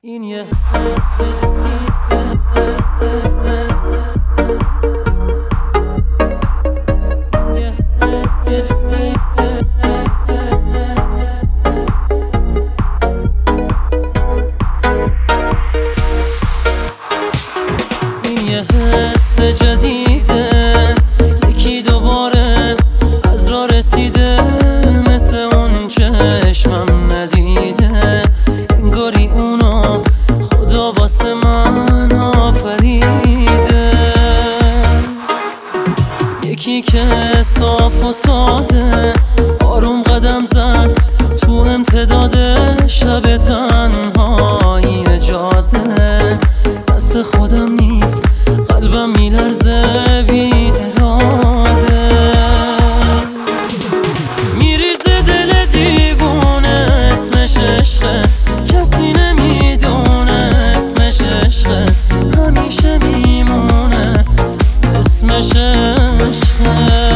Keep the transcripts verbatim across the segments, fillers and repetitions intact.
این یه این یه حس جدیده، یکی دوباره از راه رسیده، مثل اون چشمم ندیده، انگاری اونو خدا واسه من آفریده. یکی که صاف و ساده آروم قدم زد تو امتداد شب تنهایی جاده، دست خودم نیست قلبم میلرزه بی اراده، میریزه دل دیوونه، اسمش عشقه کسی نمیدونه، اسمش عشقه همیشه میمونه، اسمش عشقه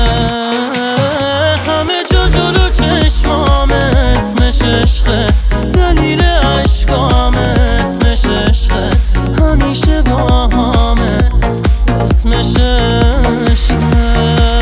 همه جا جلو چشمامه، اسمش عشقه دلیل عشقامه، اسمش عشقه همیشه با همه، اسمش عشقه.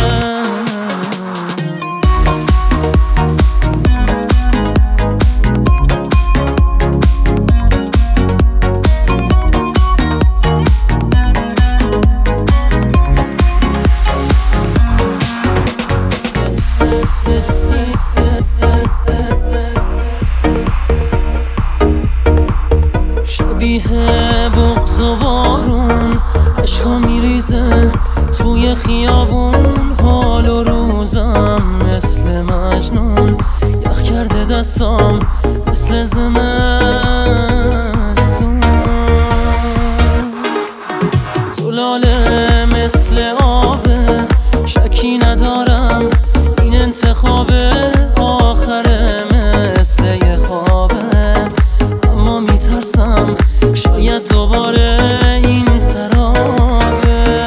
شبیه بغض و بارون عشقا میریزه توی خیابون، حال و روزم مثل مجنون، یخ کرده دستام مثل زمستون، زلاله مثل آبه شکی ندارم، این انتخاب آخره مثل یه خوابه، اما میترسم شاید دوباره این سرابه،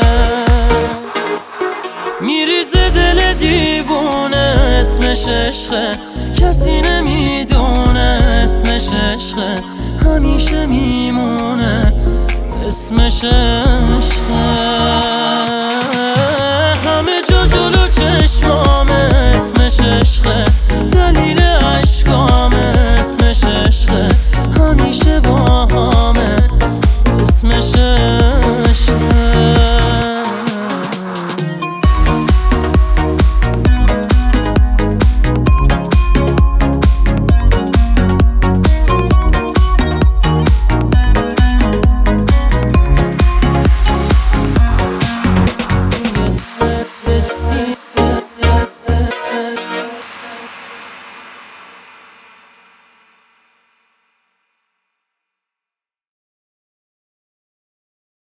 میریزه دل دیوونه، اسمش عشقه کسی نمیدونه، اسمش عشقه همیشه میمونه، اسمش عشقه.